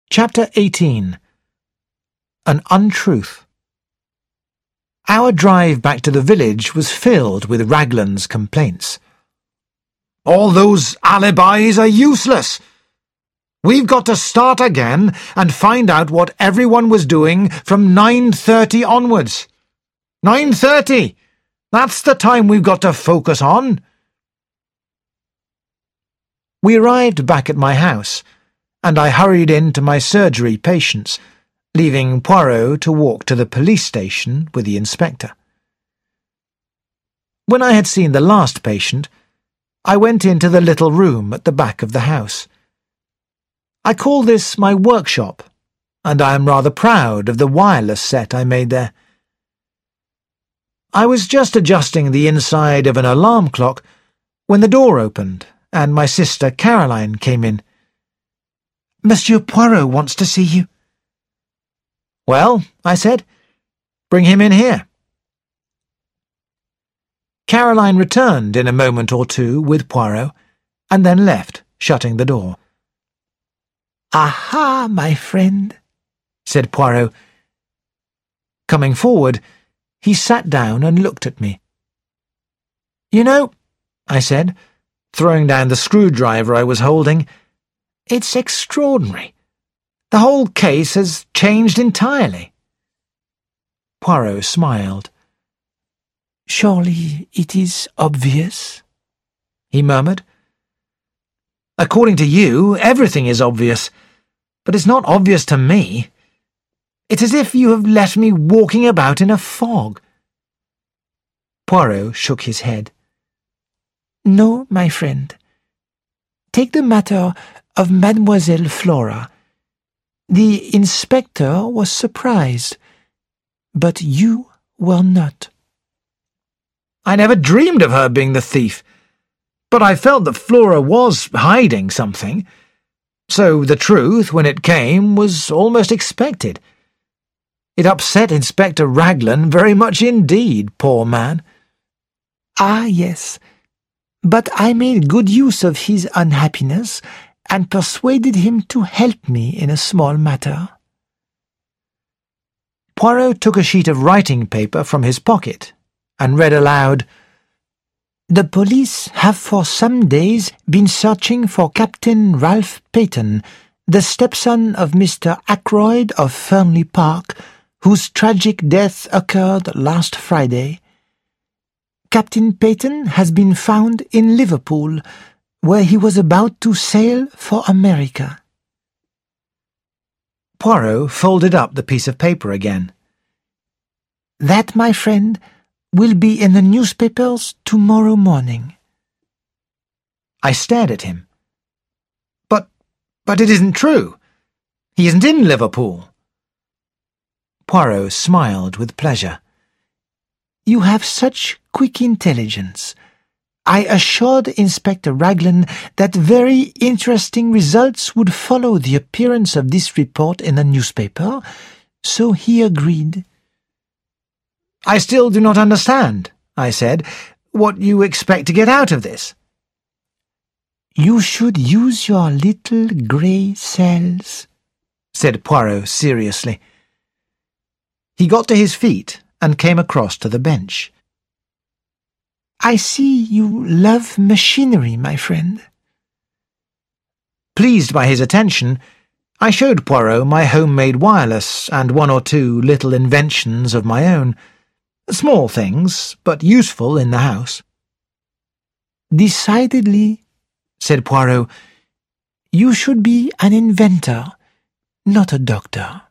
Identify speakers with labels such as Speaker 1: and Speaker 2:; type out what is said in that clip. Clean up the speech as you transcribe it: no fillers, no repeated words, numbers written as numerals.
Speaker 1: Chapter 18. An Untruth. Our drive back to the village was filled with Raglan's complaints.
Speaker 2: All those alibis are useless. We've got to start again and find out what everyone was doing from 9:30 onwards. 9:30! That's the time we've got to focus on.
Speaker 1: We arrived back at my house, and I hurried in to my surgery patients, leaving Poirot to walk to the police station with the inspector. When I had seen the last patient, I went into the little room at the back of the house. I call this my workshop, and I am rather proud of the wireless set I made there. I was just adjusting the inside of an alarm clock when the door opened, and my sister Caroline came in.
Speaker 3: Monsieur Poirot wants to see you.
Speaker 1: Well, I said, bring him in here. Caroline returned in a moment or two with Poirot, and then left, shutting the door.
Speaker 3: Aha, my friend,
Speaker 1: said Poirot. Coming forward, he sat down and looked at me. You know, I said, throwing down the screwdriver I was holding, it's extraordinary. The whole case has changed entirely.
Speaker 3: Poirot smiled. Surely it is obvious,
Speaker 1: he murmured. According to you, everything is obvious, but it's not obvious to me. It's as if you have left me walking about in a fog.
Speaker 3: Poirot shook his head. No, my friend. Take the matter of Mademoiselle Flora. The inspector was surprised, but you were not.
Speaker 1: I never dreamed of her being the thief, but I felt that Flora was hiding something, so the truth, when it came, was almost expected. It upset Inspector Raglan very much indeed, poor man.
Speaker 3: Ah, yes, but I made good use of his unhappiness and persuaded him to help me in a small matter.
Speaker 1: Poirot took a sheet of writing paper from his pocket and read aloud,
Speaker 3: The police have for some days been searching for Captain Ralph Peyton, the stepson of Mr. Ackroyd of Fernley Park, whose tragic death occurred last Friday. Captain Peyton has been found in Liverpool, where he was about to sail for America.
Speaker 1: Poirot folded up the piece of paper again.
Speaker 3: That, my friend, will be in the newspapers tomorrow morning.
Speaker 1: I stared at him. But it isn't true. He isn't in Liverpool.
Speaker 3: Poirot smiled with pleasure. You have such quick intelligence. I assured Inspector Raglan that very interesting results would follow the appearance of this report in the newspaper, so he agreed.
Speaker 1: I still do not understand, I said, what you expect to get out of this.
Speaker 3: You should use your little grey cells,
Speaker 1: said Poirot seriously. He got to his feet and came across to the bench.
Speaker 3: I see you love machinery, my friend.
Speaker 1: Pleased by his attention, I showed Poirot my homemade wireless and one or two little inventions of my own. Small things, but useful in the house.
Speaker 3: Decidedly, said Poirot, you should be an inventor, not a doctor.